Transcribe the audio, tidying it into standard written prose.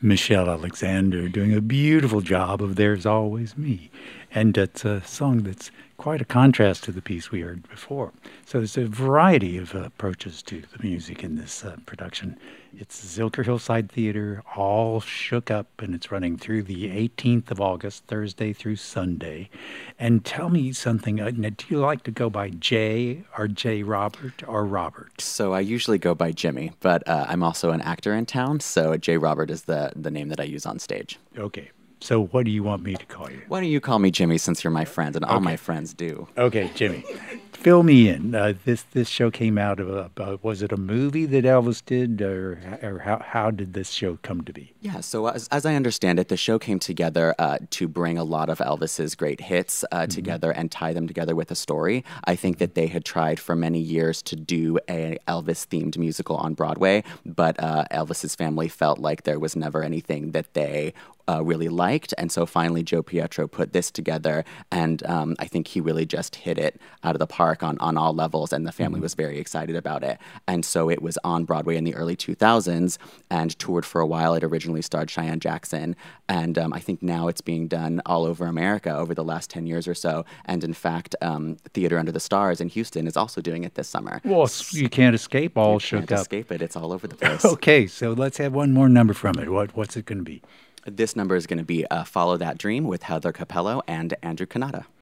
Michelle Alexander doing a beautiful job of There's Always Me. And it's a song that's quite a contrast to the piece we heard before. So there's a variety of approaches to the music in this production. It's Zilker Hillside Theater, all shook up, and it's running through the 18th of August, Thursday through Sunday. And tell me something, now, do you like to go by Jay or J. Robert or Robert? So I usually go by Jimmy, but I'm also an actor in town, so J. Robert is the name that I use on stage. Okay. So what do you want me to call you? Why don't you call me Jimmy since you're my friend, and all my friends do. Okay, Jimmy. Fill me in. This show came out of was it a movie that Elvis did, or how did this show come to be? Yeah, so as I understand it, the show came together to bring a lot of Elvis's great hits together and tie them together with a story. I think that they had tried for many years to do a Elvis-themed musical on Broadway, but Elvis's family felt like there was never anything that they really liked, and so finally Joe Pietro put this together, and I think he really just hit it out of the park on all levels, and the family was very excited about it. And so it was on Broadway in the early 2000s and toured for a while. It originally starred Cheyenne Jackson, and I think now it's being done all over America over the last 10 years or so, and in fact, Theater Under the Stars in Houston is also doing it this summer. Well, you can't escape all shook Can't up. escape it. It's all over the place. Okay, so let's have one more number from it. What's it going to be? This number is going to be Follow That Dream with Heather Capello and Andrew Kanata.